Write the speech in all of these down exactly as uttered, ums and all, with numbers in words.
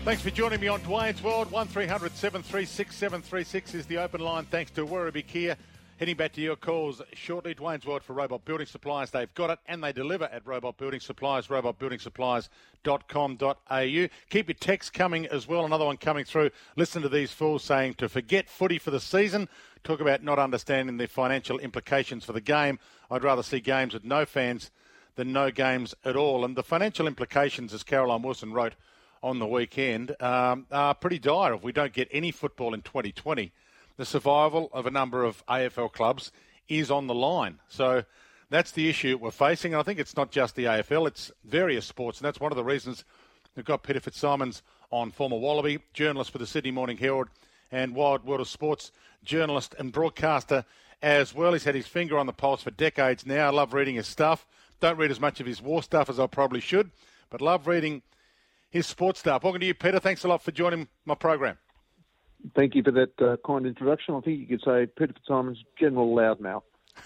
Thanks for joining me on Dwayne's World. one three hundred seven three six seven three six is the open line. Thanks to Werribee Kia. Heading back to your calls shortly. Dwayne's World for Robot Building Supplies. They've got it and they deliver at Robot Building Supplies, robot building supplies dot com dot a u. Keep your texts coming as well. Another one coming through. Listen to these fools saying to forget footy for the season. Talk about not understanding the financial implications for the game. I'd rather see games with no fans than no games at all. And the financial implications, as Caroline Wilson wrote on the weekend, um, are pretty dire if we don't get any football in twenty twenty. The survival of a number of A F L clubs is on the line. So that's the issue we're facing. And I think it's not just the A F L, it's various sports. And that's one of the reasons we've got Peter Fitzsimons on, former Wallaby, journalist for the Sydney Morning Herald and Wild World of Sports journalist and broadcaster as well. He's had his finger on the pulse for decades now. I love reading his stuff. Don't read as much of his war stuff as I probably should, but love reading his sports stuff. Welcome to you, Peter. Thanks a lot for joining my program. Thank you for that uh, kind introduction. I think you could say Peter Fitzsimons, General Loudmouth.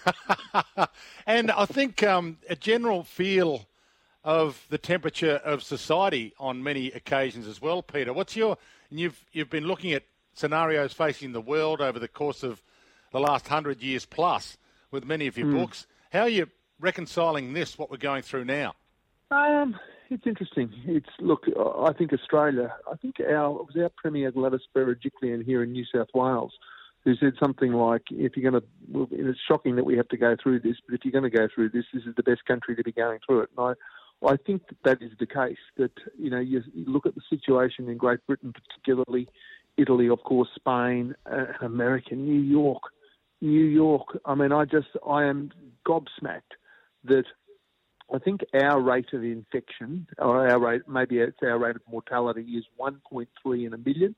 And I think um, a general feel of the temperature of society on many occasions as well, Peter. What's your? You've you've been looking at scenarios facing the world over the course of the last hundred years plus with many of your mm. books. How are you reconciling this, what we're going through now? Um. It's interesting. It's look. I think Australia. I think our it was our Premier Gladys Berejiklian here in New South Wales, who said something like, "If you're going to, well, it's shocking that we have to go through this, but if you're going to go through this, this is the best country to be going through it." And I, I think that, that is the case. That you know, you, you look at the situation in Great Britain, particularly Italy, of course, Spain, uh, America, New York, New York. I mean, I just I am gobsmacked that. I think our rate of infection, or our rate, maybe it's our rate of mortality, is one point three in a million,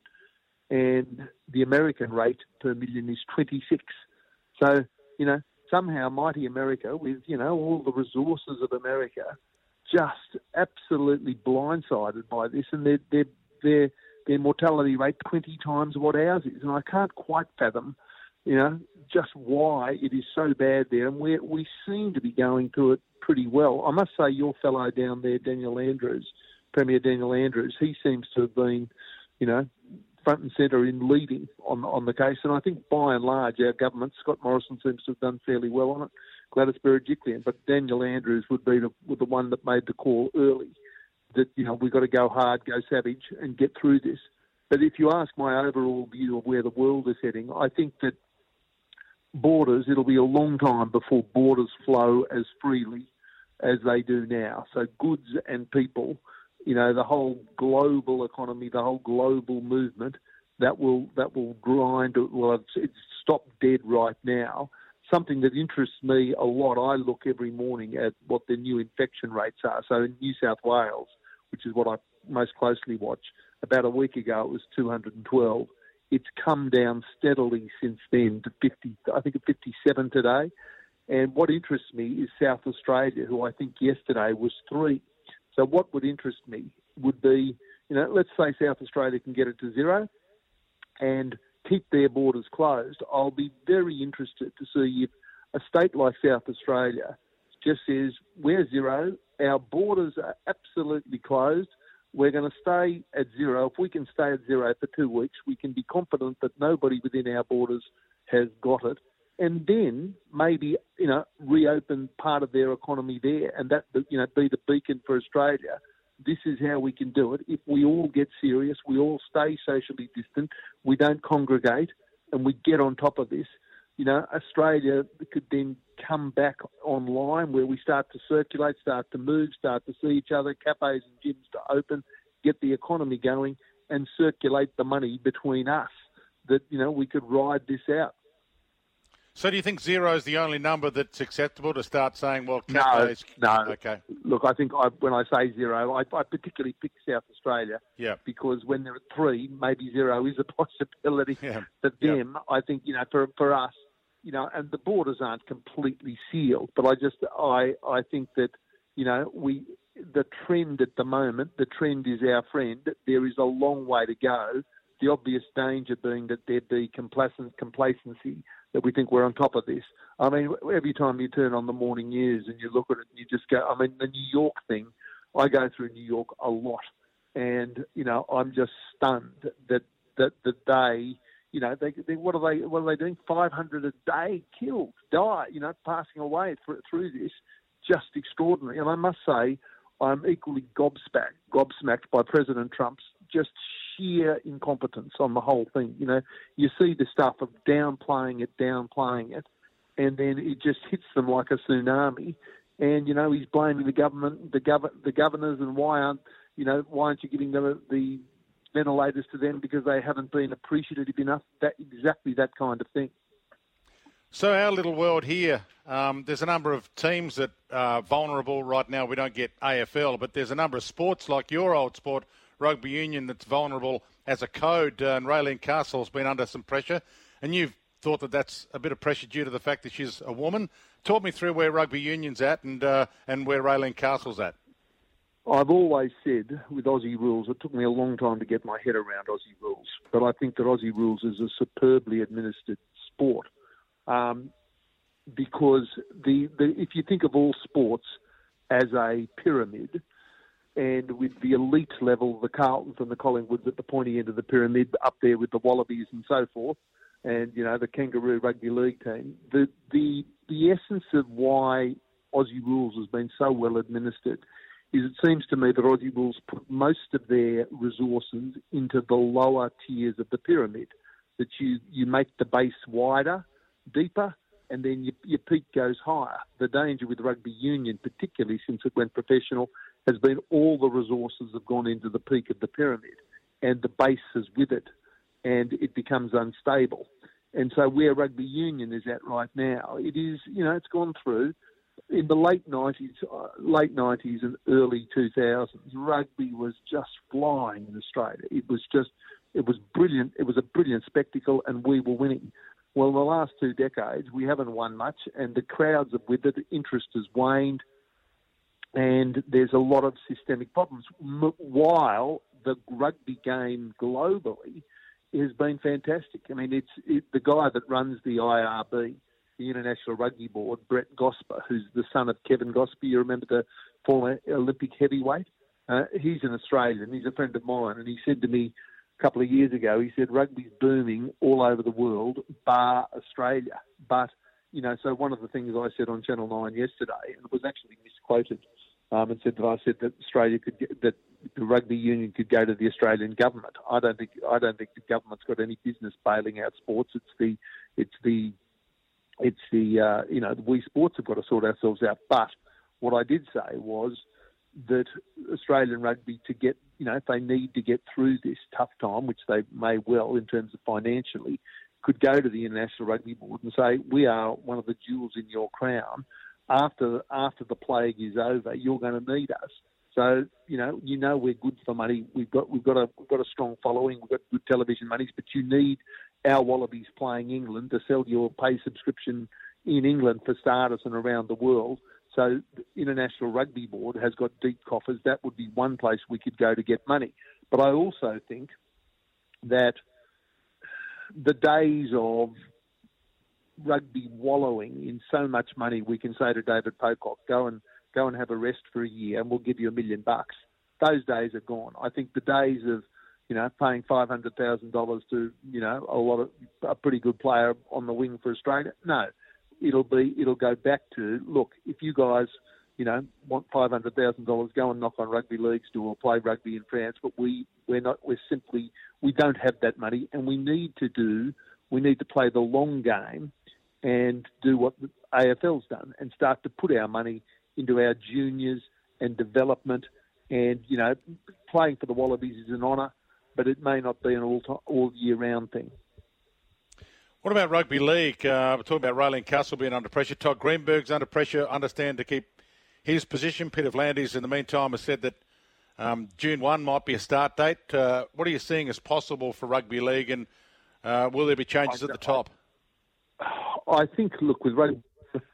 and the American rate per million is twenty-six. So, you know, somehow mighty America, with, you know, all the resources of America, just absolutely blindsided by this, and their their their, their mortality rate twenty times what ours is, and I can't quite fathom, you know, just why it is so bad there, and we we seem to be going through it pretty well. I must say, your fellow down there, Daniel Andrews, Premier Daniel Andrews, he seems to have been, you know, front and centre in leading on on the case. And I think by and large, our government, Scott Morrison seems to have done fairly well on it. Gladys Berejiklian, but Daniel Andrews would be the, the one that made the call early that, you know, we've got to go hard, go savage, and get through this. But if you ask my overall view of where the world is heading, I think that borders, it'll be a long time before borders flow as freely as they do now. So goods and people, you know, the whole global economy, the whole global movement, that will that will grind. Well, it's, it's stopped dead right now. Something that interests me a lot. I look every morning at what the new infection rates are. So in New South Wales, which is what I most closely watch, about a week ago it was two hundred twelve. It's come down steadily since then to fifty. I think fifty-seven today. And what interests me is South Australia, who I think yesterday was three. So what would interest me would be, you know, let's say South Australia can get it to zero and keep their borders closed. I'll be very interested to see if a state like South Australia just says, we're zero, our borders are absolutely closed, we're going to stay at zero. If we can stay at zero for two weeks, we can be confident that nobody within our borders has got it. And then maybe, you know, reopen part of their economy there, and that, you know, be the beacon for Australia. This is how we can do it. If we all get serious, we all stay socially distant, we don't congregate, and we get on top of this, you know, Australia could then come back online where we start to circulate, start to move, start to see each other, cafes and gyms to open, get the economy going, and circulate the money between us that, you know, we could ride this out. So do you think zero is the only number that's acceptable to start saying, well, cafes... No, no. Okay. Look, I think I, when I say zero, I, I particularly pick South Australia yeah. because when they're at three, maybe zero is a possibility. Yeah. For them, yeah. I think, you know, for for us, you know, and the borders aren't completely sealed, but I just, I, I think that, you know, we, the trend at the moment, the trend is our friend. There is a long way to go. The obvious danger being that there'd be complacent, complacency, that we think we're on top of this. I mean, every time you turn on the morning news and you look at it, you just go, I mean, the New York thing, I go through New York a lot. And, you know, I'm just stunned that that, that they, you know, they, they what are they what are they doing? five hundred a day killed, die, you know, passing away through, through this. Just extraordinary. And I must say, I'm equally gobsmacked, gobsmacked by President Trump's just sheer incompetence on the whole thing. You know, you see the stuff of downplaying it, downplaying it, and then it just hits them like a tsunami. And, you know, he's blaming the government, the, gov- the governors, and why aren't, you know, why aren't you giving the, the ventilators to them because they haven't been appreciative enough? That exactly that kind of thing. So our little world here, um, there's a number of teams that are vulnerable right now. We don't get A F L, but there's a number of sports like your old sport, rugby union, that's vulnerable as a code. Uh, and Raelene Castle's been under some pressure, and you've thought that that's a bit of pressure due to the fact that she's a woman. Talk me through where rugby union's at and uh, and where Raelene Castle's at. I've always said with Aussie rules, it took me a long time to get my head around Aussie rules, but I think that Aussie rules is a superbly administered sport. Um, because the, the if you think of all sports as a pyramid, and with the elite level, the Carltons and the Collingwoods at the pointy end of the pyramid, up there with the Wallabies and so forth, and, you know, the Kangaroo Rugby League team, the the the essence of why Aussie rules has been so well administered is it seems to me that Aussie rules put most of their resources into the lower tiers of the pyramid, that you, you make the base wider, deeper, and then your, your peak goes higher. The danger with rugby union, particularly since it went professional, has been all the resources have gone into the peak of the pyramid, and the base is with it, and it becomes unstable. And so where rugby union is at right now, it is, you know, it's gone through, in the late nineties, uh, late nineties and early two thousands, rugby was just flying in Australia. It was just, it was brilliant. It was a brilliant spectacle, and we were winning. Well, in the last two decades, we haven't won much, and the crowds have withered, interest has waned, and there's a lot of systemic problems. M- while the rugby game globally has been fantastic. I mean, it's it, the guy that runs the I R B, the International Rugby Board, Brett Gosper, who's the son of Kevin Gosper. You remember the former Olympic heavyweight? Uh, he's an Australian. He's a friend of mine, and he said to me a couple of years ago, he said, rugby's booming all over the world, bar Australia. But, you know, so one of the things I said on Channel nine yesterday, and it was actually misquoted, um, and said that I said that Australia could get, that the rugby union could go to the Australian government. I don't think I don't think the government's got any business bailing out sports. It's the it's the it's the uh, you know, we sports have got to sort ourselves out. But what I did say was that Australian rugby, to get, you know, if they need to get through this tough time, which they may well in terms of financially, could go to the International Rugby Board and say, we are one of the jewels in your crown. After after the plague is over, you're going to need us. So, you know, you know we're good for money. We've got we've got a we've got a strong following. We've got good television monies, but you need our Wallabies playing England to sell your pay subscription in England for starters and around the world. So the International Rugby Board has got deep coffers. That would be one place we could go to get money. But I also think that the days of rugby wallowing in so much money, we can say to David Pocock, go and go and have a rest for a year and we'll give you a million bucks. Those days are gone. I think the days of, you know, paying five hundred thousand dollars to, you know, a lot of a pretty good player on the wing for Australia, no. It'll be, it'll go back to, look, if you guys, you know, want five hundred thousand dollars, go and knock on rugby leagues door or play rugby in France. But we, we're not, we're simply, we don't have that money, and we need to do, we need to play the long game and do what the A F L's done and start to put our money into our juniors and development. And, you know, playing for the Wallabies is an honour, but it may not be an all, all year round thing. What about rugby league? Uh, we're talking about Raelene Castle being under pressure. Todd Greenberg's under pressure, understand, to keep his position. Peter V'landys, in the meantime, has said that um, June first might be a start date. Uh, what are you seeing as possible for rugby league, and uh, will there be changes I, at the top? I think, look, with rugby,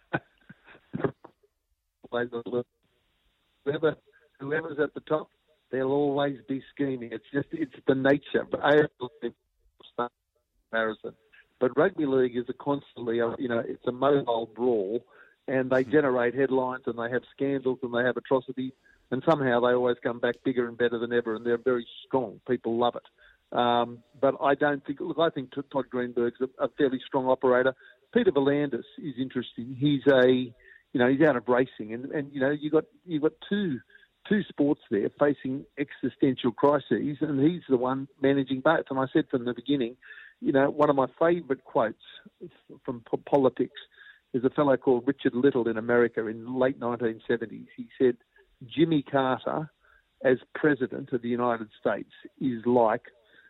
whoever, whoever's at the top, there'll always be scheming. It's just, it's the nature. But I have to comparison. But rugby league is a constantly, you know, it's a mobile brawl, and they generate headlines and they have scandals and they have atrocities. And somehow they always come back bigger and better than ever, and they're very strong. People love it. Um, but I don't think, look, I think Todd Greenberg's a, a fairly strong operator. Peter V'landys is interesting. He's a, you know, he's out of racing, and, and you know, you got you've got two two sports there facing existential crises, and he's the one managing both. And I said from the beginning, you know, one of my favourite quotes from po- politics is a fellow called Richard Little in America in the late nineteen seventies. He said, Jimmy Carter as president of the United States is like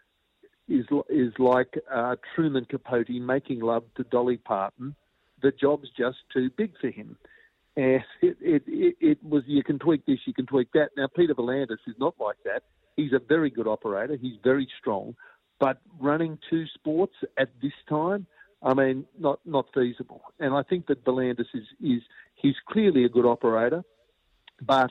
is is like uh, Truman Capote making love to Dolly Parton. The job's just too big for him. And it, it, it, it was, you can tweak this, you can tweak that. Now, Peter V'landys is not like that. He's a very good operator. He's very strong. But running two sports at this time, I mean, not not feasible. And I think that V'landys is, is he's clearly a good operator, but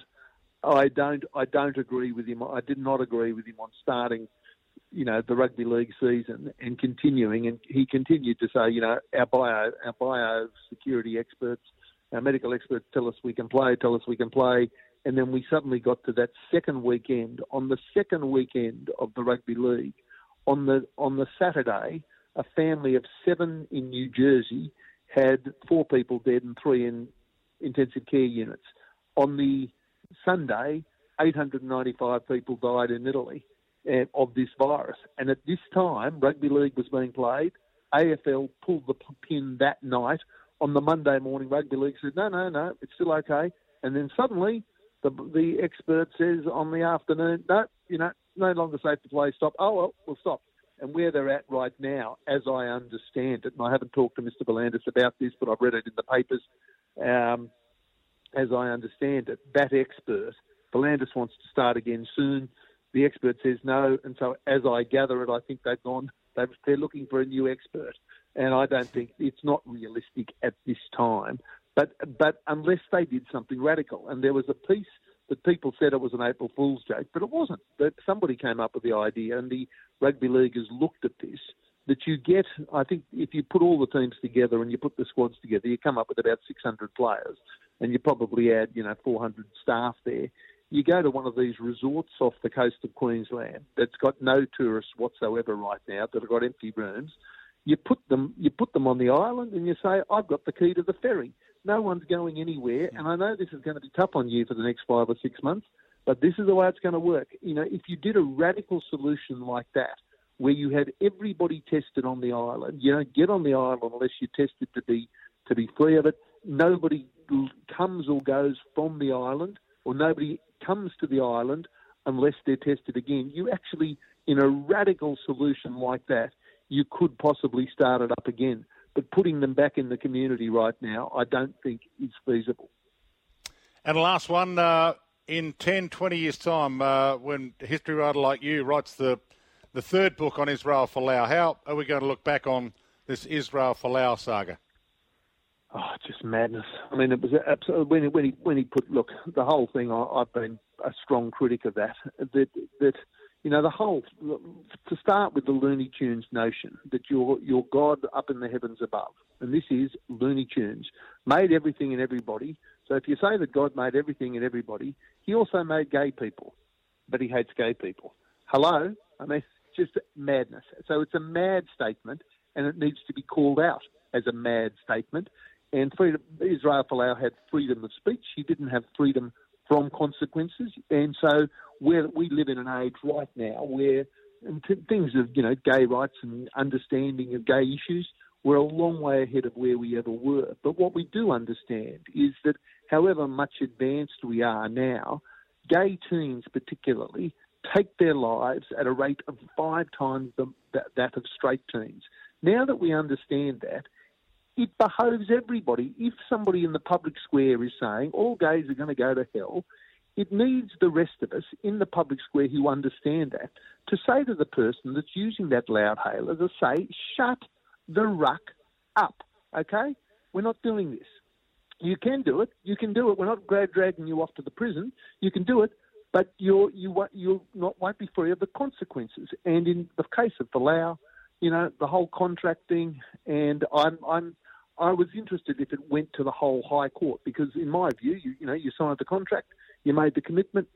I don't I don't agree with him. I did not agree with him on starting, you know, the rugby league season and continuing. And he continued to say, you know, our bio our bio security experts, our medical experts tell us we can play, tell us we can play. And then we suddenly got to that second weekend. On the second weekend of the rugby league, on the on the Saturday, a family of seven in New Jersey had four people dead and three in intensive care units. On the Sunday, eight hundred ninety-five people died in Italy uh, of this virus. And at this time, rugby league was being played. A F L pulled the pin that night. On the Monday morning, rugby league said, no, no, no, it's still okay. And then suddenly, the the expert says on the afternoon, no, you know, no longer safe to play, stop. Oh, well, we'll stop. And where they're at right now, as I understand it, and I haven't talked to Mister V'landys about this, but I've read it in the papers, um, as I understand it, that expert, V'landys wants to start again soon. The expert says no, and so as I gather it, I think they've gone, they've, they're looking for a new expert. And I don't think it's not realistic at this time. But but unless they did something radical, and there was a piece that people said it was an April Fool's joke, but it wasn't. That somebody came up with the idea, and the rugby league has looked at this, that you get, I think if you put all the teams together and you put the squads together, you come up with about six hundred players, and you probably add, you know, four hundred staff there. You go to one of these resorts off the coast of Queensland that's got no tourists whatsoever right now, that have got empty rooms. You put them, you put them on the island, and you say, "I've got the key to the ferry. No one's going anywhere." And I know this is going to be tough on you for the next five or six months, but this is the way it's going to work. You know, if you did a radical solution like that, where you had everybody tested on the island, you don't get on the island unless you're tested to be to be free of it. Nobody comes or goes from the island, or nobody comes to the island unless they're tested again. You actually, in a radical solution like that, you could possibly start it up again. But putting them back in the community right now, I don't think is feasible. And the last one, uh, in ten, twenty years' time, uh, when a history writer like you writes the the third book on Israel Folau, how are we going to look back on this Israel Folau saga? Oh, just madness. I mean, it was absolutely, when he, when he, when he put, look, the whole thing, I, I've been a strong critic of that, that, that, you know, the whole, to start with the Looney Tunes notion that you're, you're God up in the heavens above, and this is Looney Tunes, made everything and everybody. So if you say that God made everything and everybody, he also made gay people, but he hates gay people. Hello? I mean, just madness. So it's a mad statement, and it needs to be called out as a mad statement. And freedom, Israel Folau had freedom of speech. He didn't have freedom from consequences. And so where we live in an age right now where in t- things of, you know, gay rights and understanding of gay issues, we're a long way ahead of where we ever were. But what we do understand is that however much advanced we are now, gay teens particularly take their lives at a rate of five times the, that, that of straight teens. Now that we understand that, it behoves everybody. If somebody in the public square is saying all gays are going to go to hell, it needs the rest of us in the public square who understand that to say to the person that's using that loud hailer to say, shut the ruck up, okay? We're not doing this. You can do it. You can do it. We're not dragging you off to the prison. You can do it, but you're, you, you're not, won't be free of the consequences. And in the case of Folau, you know, the whole contracting, and I'm, I'm, I was interested if it went to the whole High Court because, in my view, you, you know, you signed the contract, You made the commitment.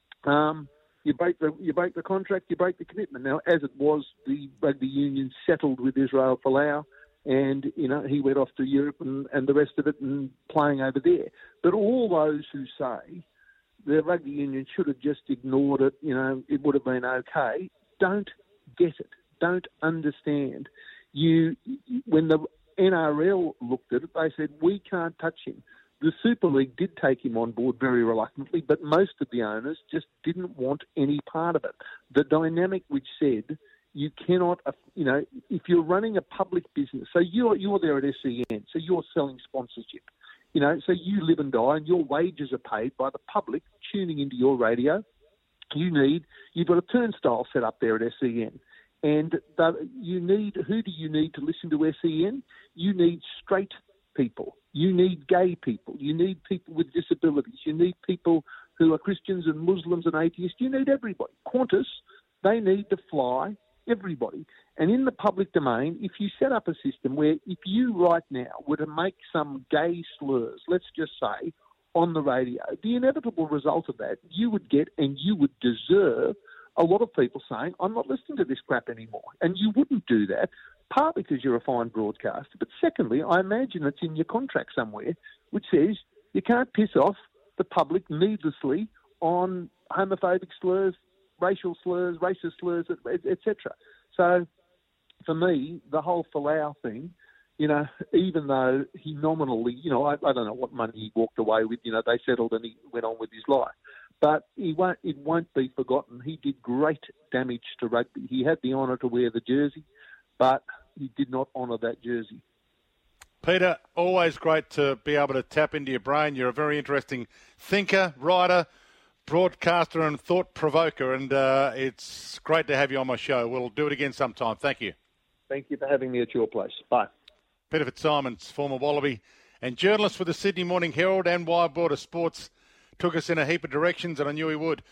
Um, you break the you break the contract. You break the commitment. Now, as it was, the rugby union settled with Israel Folau, and you know he went off to Europe and, and the rest of it and playing over there. But all those who say the rugby union should have just ignored it, you know, it would have been okay, don't get it. Don't understand. You, when the N R L looked at it, they said, we can't touch him. The Super League did take him on board very reluctantly, but most of the owners just didn't want any part of it. The dynamic which said you cannot, you know, if you're running a public business, so you're, you're there at S E N, so you're selling sponsorship, you know, so you live and die and your wages are paid by the public tuning into your radio. You need, you've got a turnstile set up there at S E N. And the, you need, who do you need to listen to S E N? You need straight people. You need gay people. You need people with disabilities. You need people who are Christians and Muslims and atheists. You need everybody. Qantas, they need to fly everybody. And in the public domain, if you set up a system where if you right now were to make some gay slurs, let's just say, on the radio, the inevitable result of that, you would get and you would deserve a lot of people saying, I'm not listening to this crap anymore. And you wouldn't do that, partly because you're a fine broadcaster, but secondly, I imagine it's in your contract somewhere, which says you can't piss off the public needlessly on homophobic slurs, racial slurs, racist slurs, et cetera. So, for me, the whole Folau thing, you know, even though he nominally, you know, I, I don't know what money he walked away with, you know, they settled and he went on with his life. But he won't, it won't be forgotten. He did great damage to rugby. He had the honour to wear the jersey, but he did not honour that jersey. Peter, always great to be able to tap into your brain. You're a very interesting thinker, writer, broadcaster and thought provoker, and uh, it's great to have you on my show. We'll do it again sometime. Thank you. Thank you for having me at your place. Bye. Peter Fitzsimons, former Wallaby and journalist for the Sydney Morning Herald and Wild Border Sports, took us in a heap of directions, and I knew he would.